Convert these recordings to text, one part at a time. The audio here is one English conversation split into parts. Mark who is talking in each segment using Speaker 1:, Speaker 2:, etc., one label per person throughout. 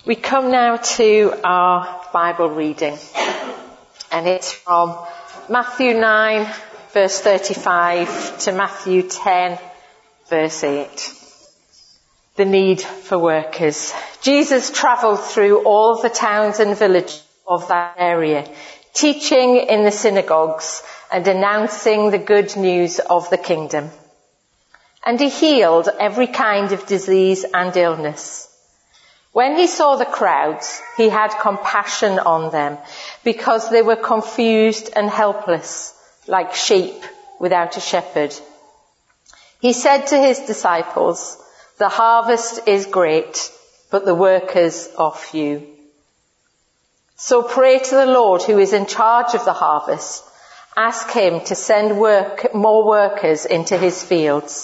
Speaker 1: We come now to our Bible reading, and it's from Matthew 9, verse 35 to Matthew 10, verse 8. The need for workers. Jesus travelled through all the towns and villages of that area, teaching in the synagogues and announcing the good news of the kingdom. And he healed every kind of disease and illness. When he saw the crowds, he had compassion on them, because they were confused and helpless, like sheep without a shepherd. He said to his disciples, "The harvest is great, but the workers are few. So pray to the Lord who is in charge of the harvest. Ask him to send more workers into his fields."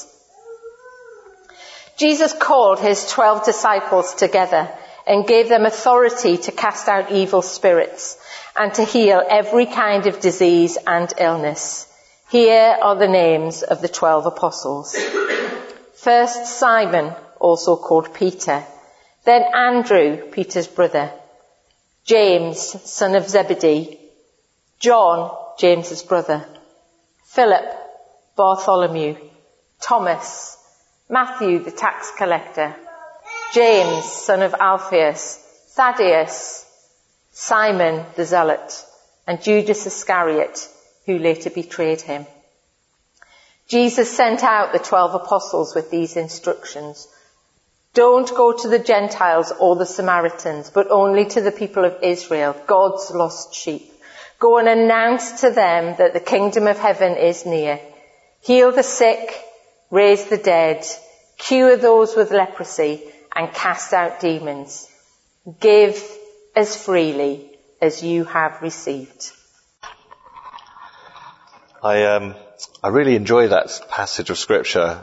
Speaker 1: Jesus called his 12 disciples together and gave them authority to cast out evil spirits and to heal every kind of disease and illness. Here are the names of the 12 apostles. First, Simon, also called Peter. Then Andrew, Peter's brother. James, son of Zebedee. John, James's brother. Philip, Bartholomew. Thomas, Matthew, the tax collector. James, son of Alphaeus. Thaddeus, Simon the Zealot, and Judas Iscariot, who later betrayed him. Jesus sent out the 12 apostles with these instructions. Don't go to the Gentiles or the Samaritans, but only to the people of Israel, God's lost sheep. Go and announce to them that the kingdom of heaven is near. Heal the sick, raise the dead, cure those with leprosy, and cast out demons. Give as freely as you have received.
Speaker 2: I really enjoy that passage of scripture.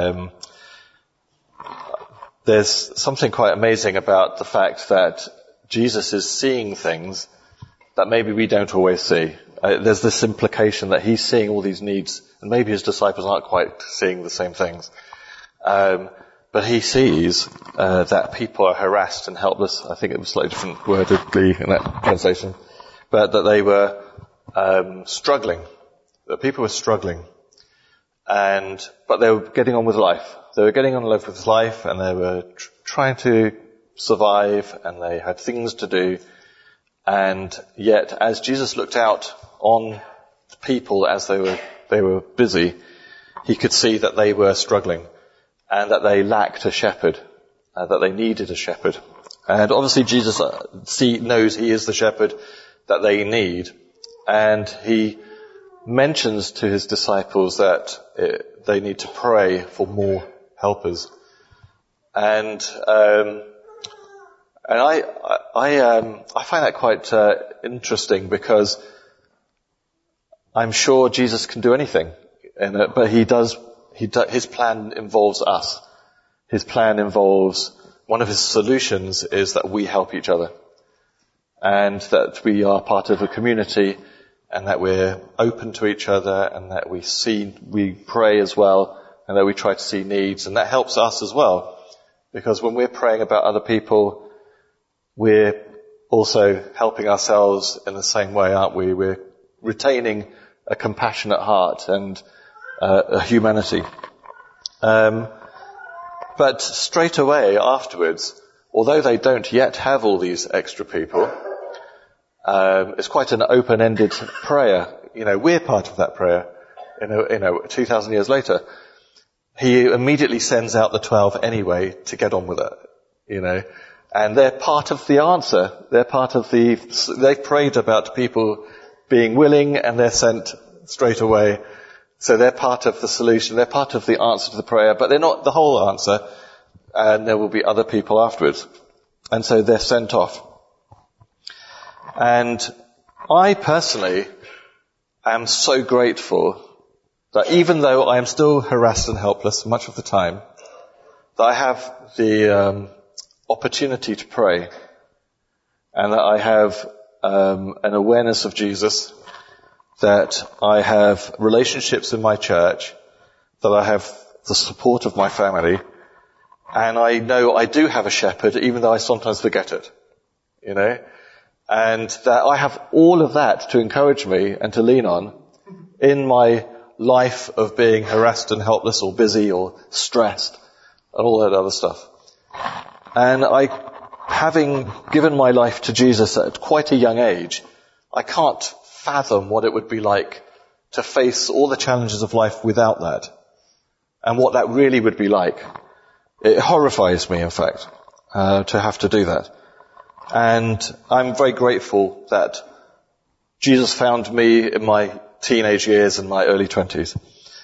Speaker 2: There's something quite amazing about the fact that Jesus is seeing things that maybe we don't always see. There's this implication that he's seeing all these needs, and maybe his disciples aren't quite seeing the same things. But he sees that people are harassed and helpless. I think it was slightly different wordedly in that translation. But that they were struggling. That people were struggling. But they were getting on with life. They were getting on with life, and they were trying to survive, and they had things to do. And yet, as Jesus looked out on people as they were busy, he could see that they were struggling, and that they lacked a shepherd, that they needed a shepherd. And obviously Jesus knows he is the shepherd that they need, and he mentions to his disciples that they need to pray for more helpers. And I find that quite interesting, because I'm sure Jesus can do anything, but his plan involves us. His plan involves, one of his solutions is that we help each other, and that we are part of a community, and that we're open to each other, and that we pray as well, and that we try to see needs, and that helps us as well. Because when we're praying about other people, we're also helping ourselves in the same way, aren't we? We're retaining a compassionate heart and a humanity. But straight away afterwards, although they don't yet have all these extra people, it's quite an open-ended prayer. We're part of that prayer. 2,000 years later, he immediately sends out the 12 anyway to get on with it. And they're part of the answer. They've prayed about people being willing, and they're sent straight away. So they're part of the solution. They're part of the answer to the prayer, but they're not the whole answer. And there will be other people afterwards. And so they're sent off. And I personally am so grateful that even though I am still harassed and helpless much of the time, that I have the opportunity to pray, and that I have an awareness of Jesus, that I have relationships in my church, that I have the support of my family, And I know I do have a shepherd, even though I sometimes forget it, and that I have all of that to encourage me and to lean on in my life of being harassed and helpless or busy or stressed and all that other stuff. And having given my life to Jesus at quite a young age, I can't fathom what it would be like to face all the challenges of life without that, and what that really would be like. It horrifies me, in fact, to have to do that. And I'm very grateful that Jesus found me in my teenage years and my early 20s.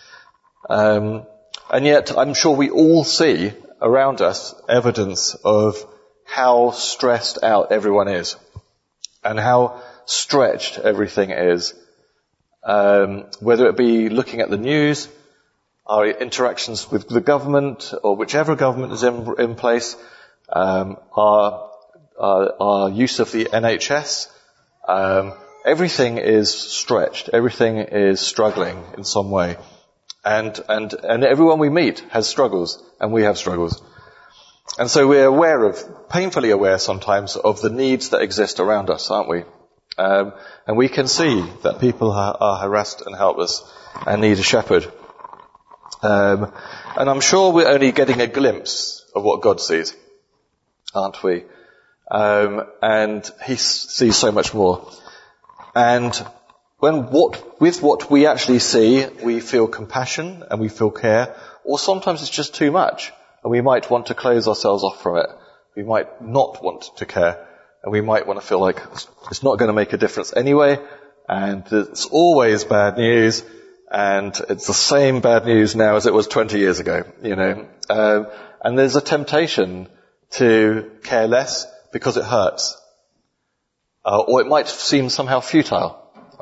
Speaker 2: And yet, I'm sure we all see around us evidence of how stressed out everyone is, and how stretched everything is. Whether it be looking at the news, our interactions with the government, or whichever government is in place, our use of the NHS, everything is stretched, everything is struggling in some way. And everyone we meet has struggles, and we have struggles. And so we're painfully aware sometimes of the needs that exist around us, aren't we? And we can see that people are harassed and helpless and need a shepherd. And I'm sure we're only getting a glimpse of what God sees, aren't we? And He sees so much more. And with what we actually see, we feel compassion and we feel care, or sometimes it's just too much, and we might want to close ourselves off from it. We might not want to care, and we might want to feel like it's not going to make a difference anyway, and it's always bad news, and it's the same bad news now as it was 20 years ago, and there's a temptation to care less because it hurts, or it might seem somehow futile.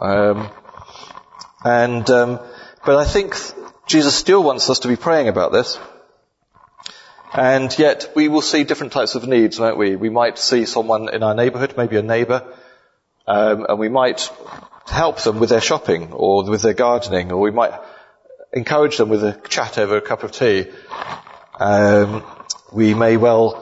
Speaker 2: But I think Jesus still wants us to be praying about this. And yet we will see different types of needs, won't we? We might see someone in our neighbourhood, maybe a neighbour, and we might help them with their shopping or with their gardening, or we might encourage them with a chat over a cup of tea. We may well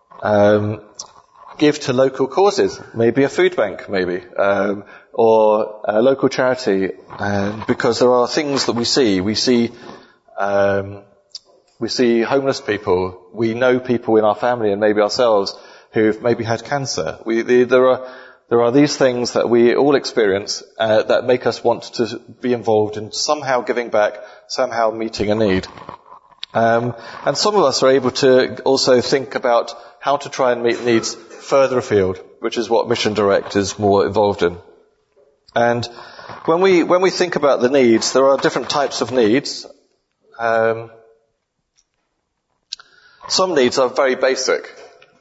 Speaker 2: give to local causes, maybe a food bank, maybe, or a local charity, because there are things that we see. We see homeless people. We know people in our family and maybe ourselves who've maybe had cancer. There are these things that we all experience that make us want to be involved in somehow giving back, somehow meeting a need. And some of us are able to also think about how to try and meet needs further afield, which is what Mission Direct is more involved in. And when we think about the needs, there are different types of needs. Some needs are very basic.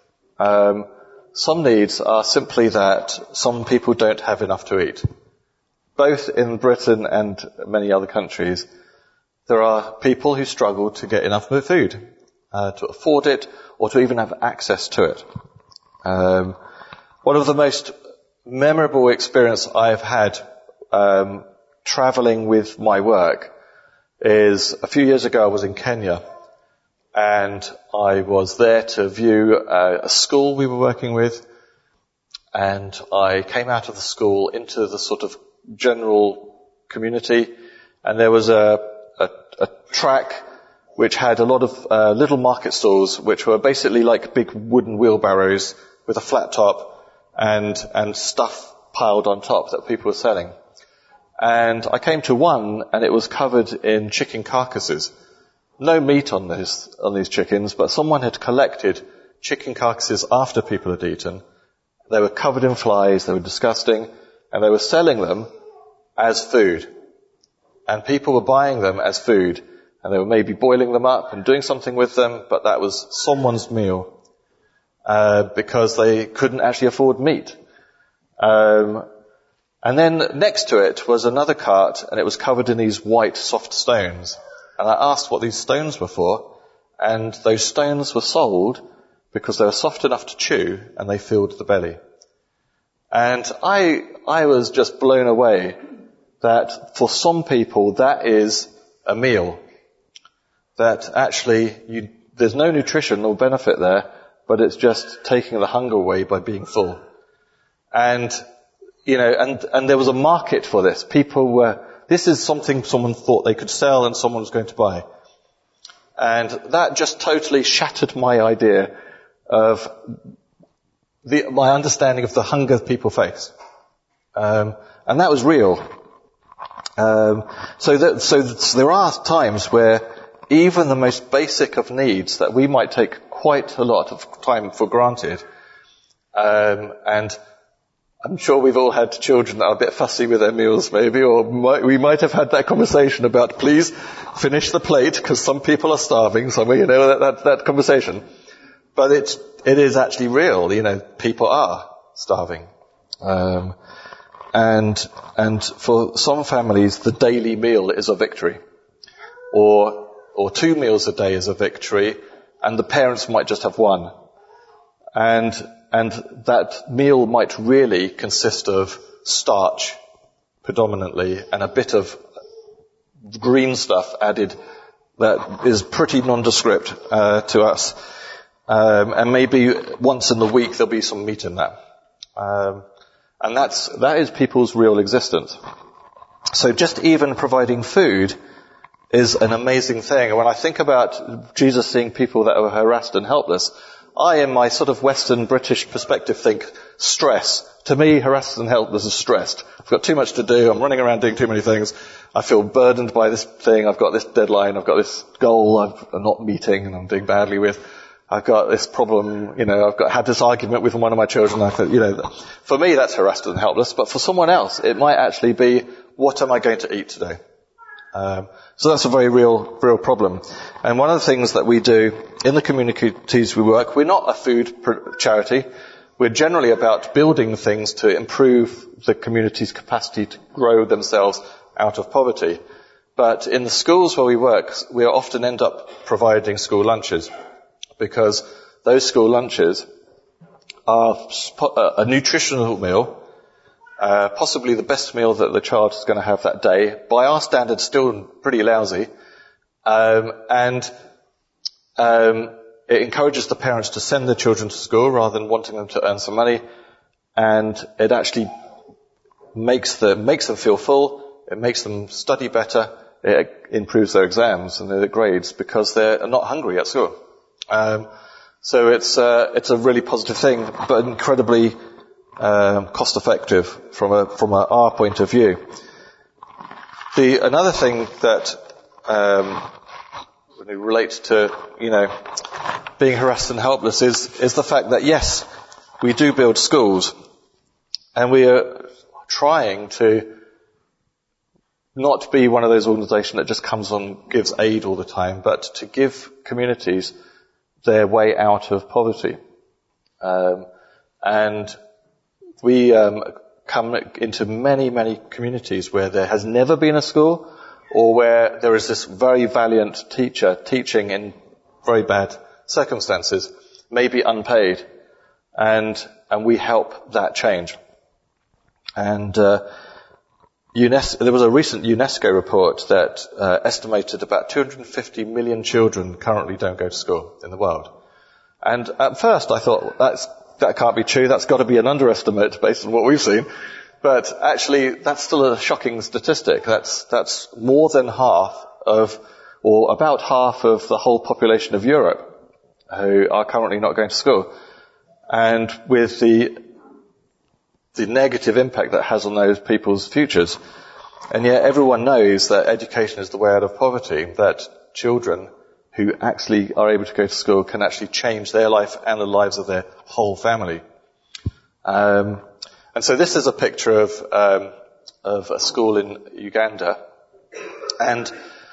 Speaker 2: Some needs are simply that some people don't have enough to eat. Both in Britain and many other countries, there are people who struggle to get enough food, to afford it, or to even have access to it. One of the most memorable experience I've had traveling with my work is a few years ago I was in Kenya, and I was there to view a school we were working with, and I came out of the school into the sort of general community, and there was a track which had a lot of little market stalls which were basically like big wooden wheelbarrows with a flat top and stuff piled on top that people were selling. And I came to one, and it was covered in chicken carcasses. No meat on these chickens, but someone had collected chicken carcasses after people had eaten. They were covered in flies, they were disgusting, and they were selling them as food. And people were buying them as food, and they were maybe boiling them up and doing something with them, but that was someone's meal, because they couldn't actually afford meat. And then next to it was another cart, and it was covered in these white soft stones. And I asked what these stones were for, and those stones were sold because they were soft enough to chew, and they filled the belly. And I was just blown away that for some people that is a meal. That actually there's no nutrition or benefit there, but it's just taking the hunger away by being full. And, and there was a market for this. This is something someone thought they could sell and someone was going to buy. And that just totally shattered my idea of my understanding of the hunger people face. And that was real. So there are times where even the most basic of needs that we might take quite a lot of time for granted, and I'm sure we've all had children that are a bit fussy with their meals maybe, or we might have had that conversation about please finish the plate because some people are starving, that conversation. But it is actually real, people are starving. And for some families, the daily meal is a victory. Or 2 meals a day is a victory, and the parents might just have one. And that meal might really consist of starch, predominantly, and a bit of green stuff added that is pretty nondescript, to us. And maybe once in the week there'll be some meat in that. And that is people's real existence. So just even providing food is an amazing thing. And when I think about Jesus seeing people that are harassed and helpless, I, in my sort of Western British perspective, think stress. To me, harassed and helpless is stressed. I've got too much to do. I'm running around doing too many things. I feel burdened by this thing. I've got this deadline. I've got this goal I'm not meeting and I'm doing badly with. I've got this problem, I've had this argument with one of my children. I thought, for me that's harassed and helpless, but for someone else it might actually be, what am I going to eat today? So that's a very real problem. And one of the things that we do in the communities we work, we're not a food charity. We're generally about building things to improve the community's capacity to grow themselves out of poverty. But in the schools where we work, we often end up providing school lunches, because those school lunches are a nutritional meal, possibly the best meal that the child is going to have that day. By our standards, still pretty lousy. And it encourages the parents to send their children to school rather than wanting them to earn some money. And it actually makes them feel full. It makes them study better. It improves their exams and their grades because they're not hungry at school. So it's a really positive thing, but incredibly cost effective from our point of view. Another thing that relates to being harassed and helpless is the fact that yes, we do build schools, and we are trying to not be one of those organisations that just comes on, gives aid all the time, but to give communities their way out of poverty. And we come into many, many communities where there has never been a school, or where there is this very valiant teacher teaching in very bad circumstances, maybe unpaid, and we help that change. And there was a recent UNESCO report that estimated about 250 million children currently don't go to school in the world. And at first I thought, that can't be true, that's got to be an underestimate based on what we've seen. But actually, that's still a shocking statistic. That's more than about half of the whole population of Europe who are currently not going to school. And with the negative impact that has on those people's futures. And yet everyone knows that education is the way out of poverty, that children who actually are able to go to school can actually change their life and the lives of their whole family. And so this is a picture of a school in Uganda. And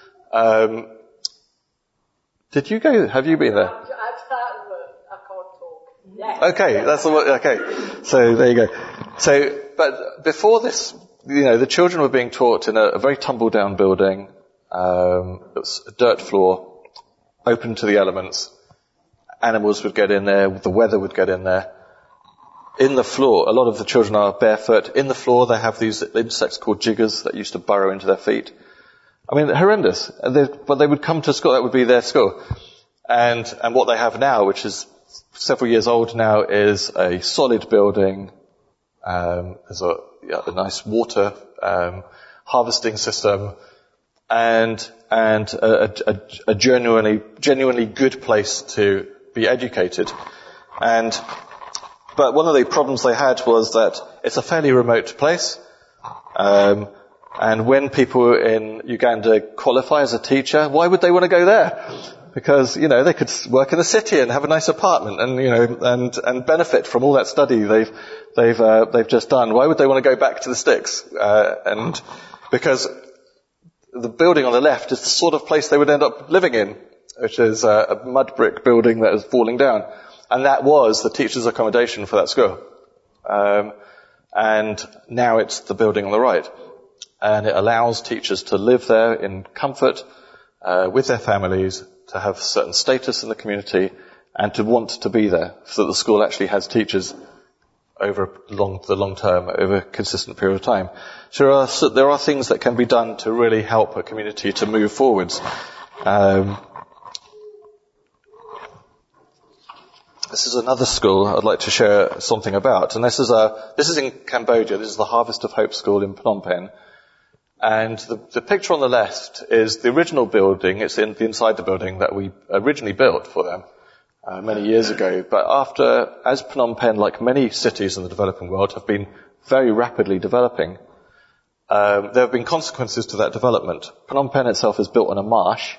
Speaker 2: have you been there?
Speaker 3: I can't talk.
Speaker 2: Okay, so there you go. So, but before this, the children were being taught in a very tumble down building. It was a dirt floor, open to the elements. Animals would get in there, the weather would get in there. In the floor, a lot of the children are barefoot. In the floor, they have these insects called jiggers that used to burrow into their feet. I mean, horrendous. But they would come to school, that would be their school. And what they have now, which is several years old now, is a solid building. There's a nice water harvesting system, and a genuinely good place to be educated. But one of the problems they had was that it's a fairly remote place. And when people in Uganda qualify as a teacher, why would they want to go there? Because, they could work in the city and have a nice apartment and benefit from all that study they've just done. Why would they want to go back to the sticks? And because the building on the left is the sort of place they would end up living in, which is a mud brick building that is falling down. And that was the teacher's accommodation for that school. And now it's the building on the right. And it allows teachers to live there in comfort, with their families, to have certain status in the community, and to want to be there, so that the school actually has teachers over the long term, over a consistent period of time. So there are things that can be done to really help a community to move forwards. This is another school I'd like to share something about, and this is in Cambodia. This is the Harvest of Hope School in Phnom Penh. And the picture on the left is the original building. It's inside the building that we originally built for them many years ago. But as Phnom Penh, like many cities in the developing world, have been very rapidly developing, there have been consequences to that development. Phnom Penh itself is built on a marsh,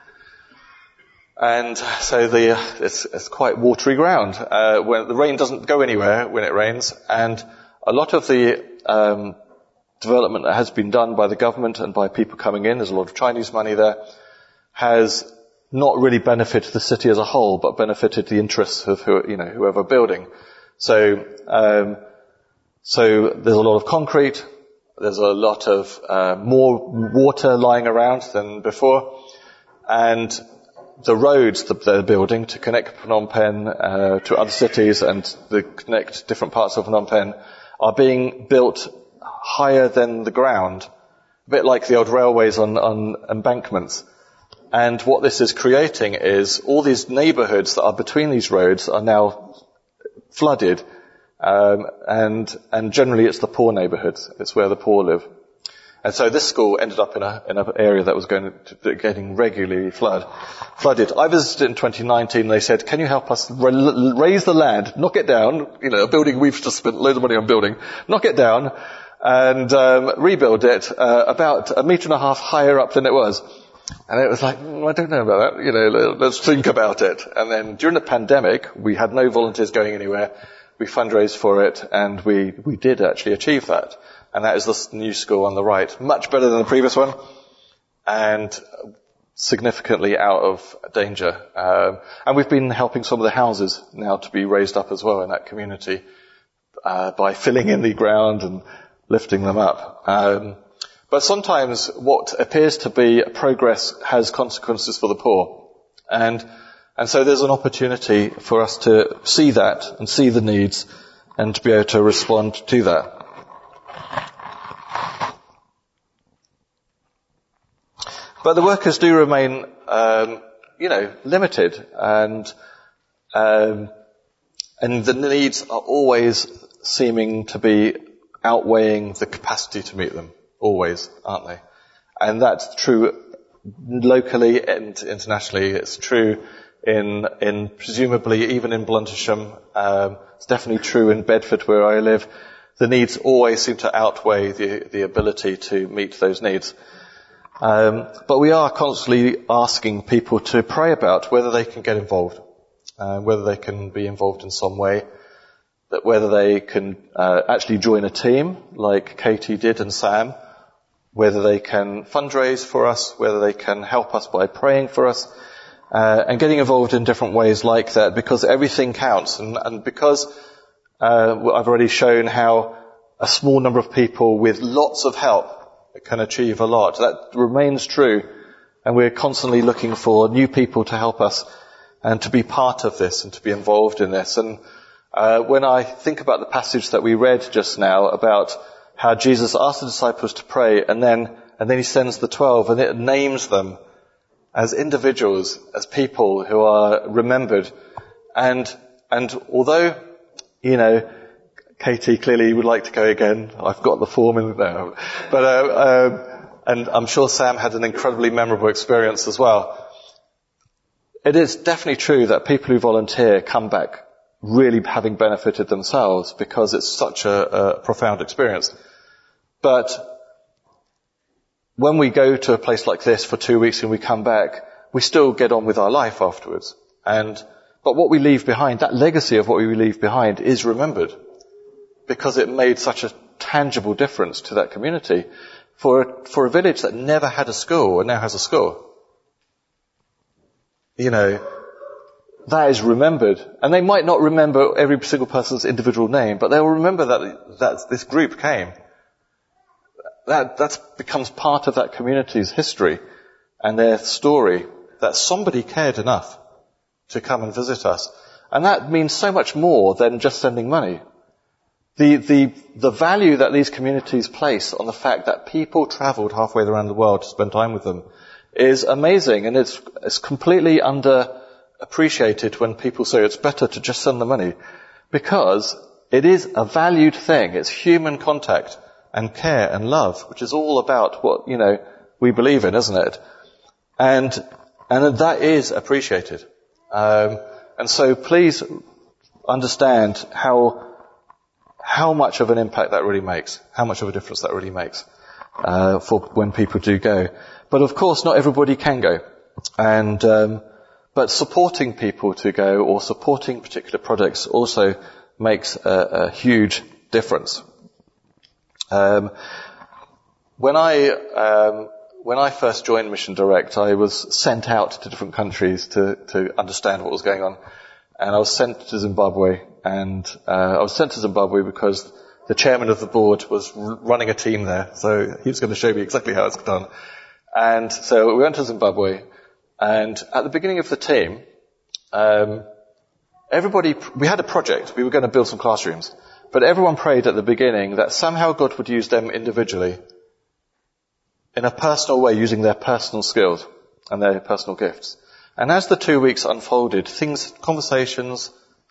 Speaker 2: and so it's quite watery ground. When the rain doesn't go anywhere when it rains, and a lot of the development that has been done by the government and by people coming in, there's a lot of Chinese money there, has not really benefited the city as a whole, but benefited the interests of whoever building. So there's a lot of concrete, there's a lot of more water lying around than before, and the roads that they're building to connect Phnom Penh to other cities and to connect different parts of Phnom Penh are being built higher than the ground, a bit like the old railways on embankments. And what this is creating is all these neighbourhoods that are between these roads are now flooded, and generally it's the poor neighbourhoods. It's where the poor live. And so this school ended up in an area that was getting regularly flooded. I visited in 2019, and they said, "Can you help us raise the land, knock it down? A building we've just spent loads of money on building, knock it down, and rebuild it about 1.5 meters higher up than it was." And it was like, I don't know about that. Let's think about it. And then during the pandemic, we had no volunteers going anywhere. We fundraised for it, and we did actually achieve that. And that is this new school on the right. Much better than the previous one, and significantly out of danger. And we've been helping some of the houses now to be raised up as well in that community, by filling in the ground and lifting them up. But sometimes what appears to be progress has consequences for the poor. And so there's an opportunity for us to see that and see the needs and to be able to respond to that. But the workers do remain, limited, and the needs are always seeming to be outweighing the capacity to meet them. Always, aren't they? And that's true locally and internationally. It's true in presumably even in Bluntisham. It's definitely true in Bedford, where I live. The needs always seem to outweigh the ability to meet those needs. But we are constantly asking people to pray about whether they can get involved, whether they can be involved in some way, that whether they can actually join a team like Katie did and Sam, whether they can fundraise for us, whether they can help us by praying for us, and getting involved in different ways like that, because everything counts, and because I've already shown how a small number of people with lots of help can achieve a lot. That remains true, and we're constantly looking for new people to help us and to be part of this and to be involved in this. And when I think about the passage that we read just now about how Jesus asked the disciples to pray, and then he sends the 12, and it names them as individuals, as people who are remembered. And although, Katie clearly would like to go again, I've got the form in there. And I'm sure Sam had an incredibly memorable experience as well. It is definitely true that people who volunteer come back really having benefited themselves because it's such a profound experience. But when we go to a place like this for 2 weeks and we come back, we still get on with our life afterwards. But what we leave behind, that legacy of what we leave behind is remembered because it made such a tangible difference to that community. For a village that never had a school and now has a school, that is remembered. And they might not remember every single person's individual name, but they will remember that this group came. That becomes part of that community's history and their story, that somebody cared enough to come and visit us. And that means so much more than just sending money. The value that these communities place on the fact that people travelled halfway around the world to spend time with them is amazing, and it's completely underappreciated when people say it's better to just send the money, because it is a valued thing. It's human contact and care and love, which is all about what, we believe in, isn't it? And that is appreciated. And so please understand how much of an impact that really makes, how much of a difference that really makes, for when people do go. But of course, not everybody can go. But supporting people to go or supporting particular projects also makes a huge difference. When I first joined Mission Direct, I was sent out to different countries to understand what was going on. And I was sent to Zimbabwe, and I was sent to Zimbabwe because the chairman of the board was running a team there, so he was going to show me exactly how it's done. And so we went to Zimbabwe, and at the beginning of the team, we had a project. We were going to build some classrooms, but everyone prayed at the beginning that somehow God would use them individually in a personal way, using their personal skills and their personal gifts. And as the 2 weeks unfolded, conversations,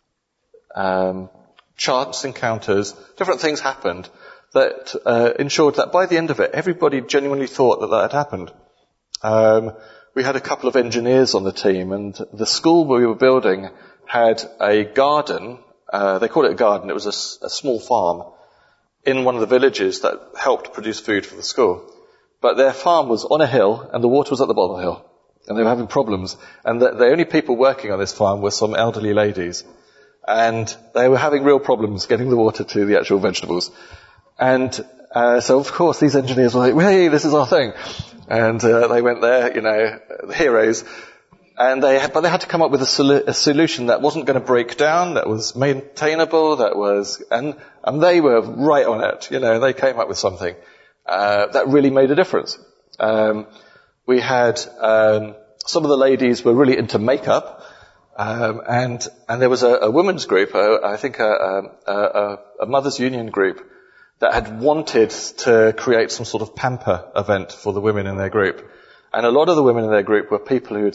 Speaker 2: chance encounters, different things happened that ensured that by the end of it, everybody genuinely thought that had happened. We had a couple of engineers on the team, and the school we were building had a garden. They called it a garden. It was a small farm in one of the villages that helped produce food for the school. But their farm was on a hill, and the water was at the bottom of the hill. And they were having problems. And the only people working on this farm were some elderly ladies. And they were having real problems getting the water to the actual vegetables. And so, of course, these engineers were like, hey, this is our thing. And they went there, the heroes. But they had to come up with a solution that wasn't going to break down, that was maintainable, and they were right on it. They came up with something that really made a difference. We had some of the ladies were really into makeup, and there was a women's group, I think a mothers' union group, that had wanted to create some sort of pamper event for the women in their group. And a lot of the women in their group were people who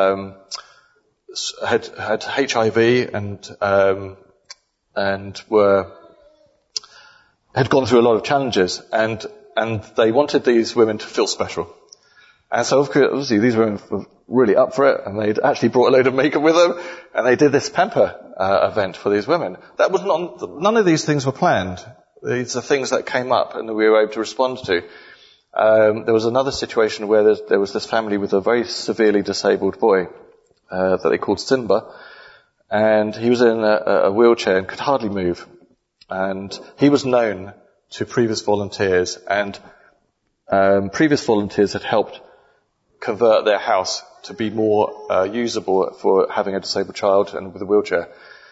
Speaker 2: had HIV and had gone through a lot of challenges, and they wanted these women to feel special. And so obviously these women were really up for it, and they'd actually brought a load of makeup with them, and they did this pamper event for these women. None of these things were planned. These are things that came up and that we were able to respond to. There was another situation where there was this family with a very severely disabled boy that they called Simba, and he was in a wheelchair and could hardly move. And he was known to previous volunteers, and previous volunteers had helped convert their house to be more usable for having a disabled child and with a wheelchair.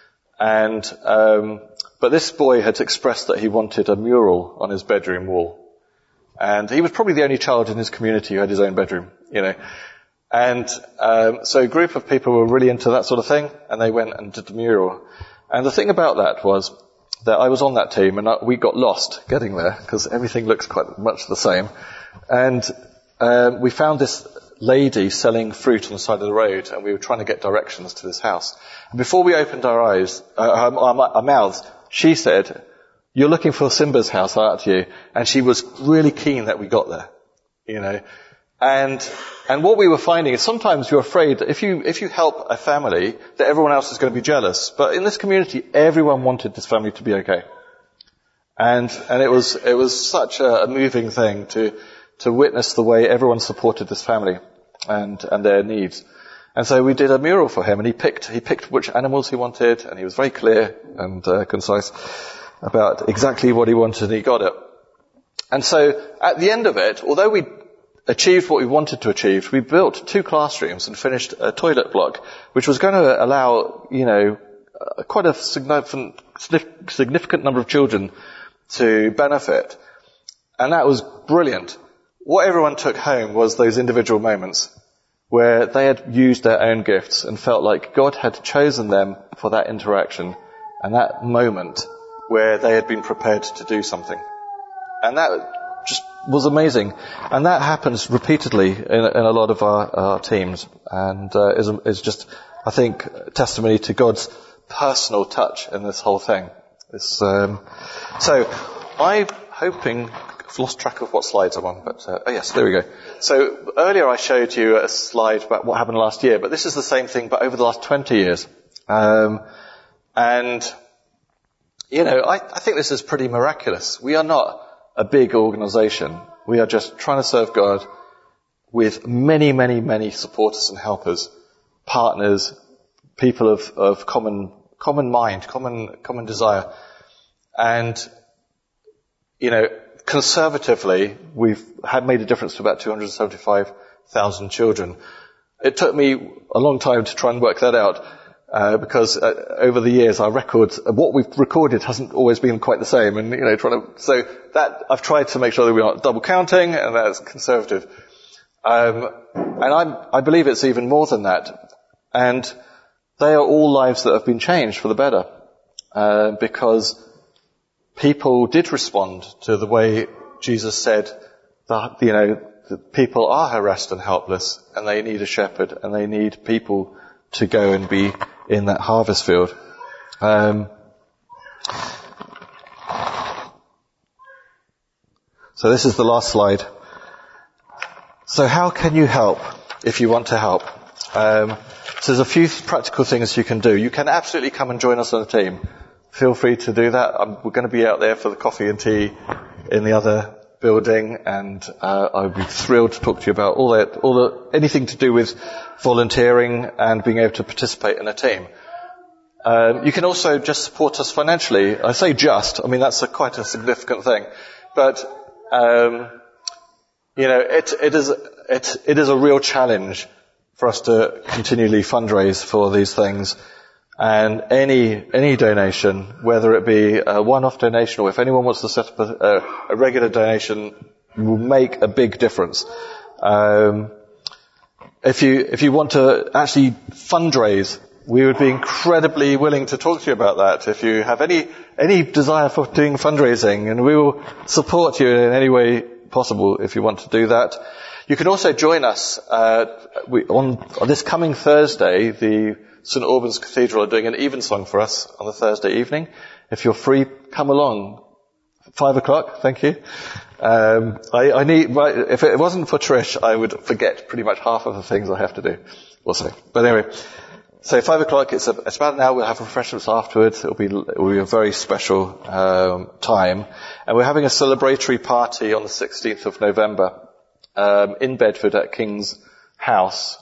Speaker 2: But this boy had expressed that he wanted a mural on his bedroom wall. And he was probably the only child in his community who had his own bedroom, And so a group of people were really into that sort of thing, and they went and did the mural. And the thing about that was that I was on that team, and we got lost getting there, because everything looks quite much the same. And we found this lady selling fruit on the side of the road, and we were trying to get directions to this house. And before we opened our mouths, she said, "You're looking for Simba's house, aren't you?" And she was really keen that we got there, you know. And what we were finding is sometimes you're afraid that if you help a family, that everyone else is going to be jealous. But in this community, everyone wanted this family to be okay. And it was such a moving thing to witness the way everyone supported this family and their needs. And so we did a mural for him, and he picked which animals he wanted, and he was very clear and concise about exactly what he wanted, and he got it. And so at the end of it, although we achieved what we wanted to achieve, we built 2 classrooms and finished a toilet block, which was going to allow, you know, quite a significant number of children to benefit. And that was brilliant. What everyone took home was those individual moments where they had used their own gifts and felt like God had chosen them for that interaction and that moment where they had been prepared to do something. And that just was amazing. And that happens repeatedly in a lot of our teams, and is just, I think, testimony to God's personal touch in this whole thing. So I'm hoping, I've lost track of what slides I'm on, but yes, there we go. So earlier I showed you a slide about what happened last year, but this is the same thing, but over the last 20 years. And you know, I think this is pretty miraculous. We are not a big organization. We are just trying to serve God with many, many, many supporters and helpers, partners, people of common mind, common desire. And, you know, conservatively, we've made a difference to about 275,000 children. It took me a long time to try and work that out. Because over the years, our records, what we've recorded hasn't always been quite the same, and you know, so that I've tried to make sure that we're not double counting, and that's conservative. And I believe it's even more than that. And they are all lives that have been changed for the better, because people did respond to the way Jesus said that, you know, that people are harassed and helpless, and they need a shepherd, and they need people to go and be in that harvest field. So this is the last slide. So how can you help if you want to help? So there's a few practical things you can do. You can absolutely come and join us on a team. Feel free to do that. We're going to be out there for the coffee and tea in the other building, and I would be thrilled to talk to you about anything to do with volunteering and being able to participate in a team. You can also just support us financially. I say just, I mean that's quite a significant thing, but you know, it is a real challenge for us to continually fundraise for these things. And any donation, whether it be a one-off donation or if anyone wants to set up a regular donation, will make a big difference. If you want to actually fundraise, we would be incredibly willing to talk to you about that. If you have any desire for doing fundraising, and we will support you in any way possible if you want to do that. You can also join us on this coming Thursday. The St. Albans Cathedral are doing an evensong for us on the Thursday evening. If you're free, come along. 5:00, thank you. If it wasn't for Trish, I would forget pretty much half of the things I have to do. Also. But anyway, so 5:00, it's about an hour. We'll have refreshments afterwards. It'll be a very special time. And we're having a celebratory party on the 16th of November in Bedford at King's House.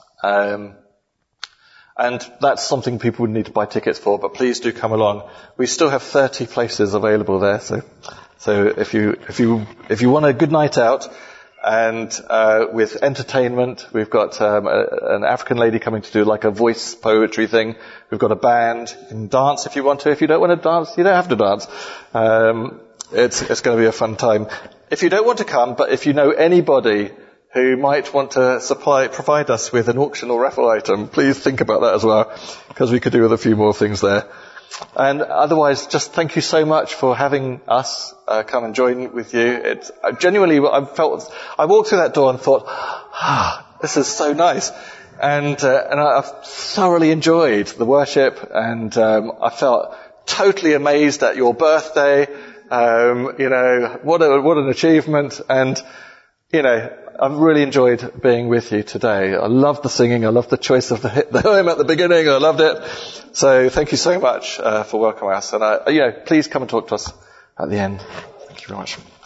Speaker 2: And that's something people would need to buy tickets for, but please do come along. We still have 30 places available there, so if you want a good night out and with entertainment, we've got an African lady coming to do like a voice poetry thing. We've got a band. You can dance if you want to. If you don't want to dance, you don't have to dance. It's going to be a fun time. If you don't want to come, but if you know anybody who might want to provide us with an auction or raffle item, please think about that as well, because we could do with a few more things there. And otherwise, just thank you so much for having us come and join with you. It's genuinely, I walked through that door and thought, This is so nice. And I've thoroughly enjoyed the worship, and I felt totally amazed at your birthday. What an achievement. And, I've really enjoyed being with you today. I loved the singing. I loved the choice of the hymn at the beginning. I loved it. So thank you so much for welcoming us. And, please come and talk to us at the end. Thank you very much.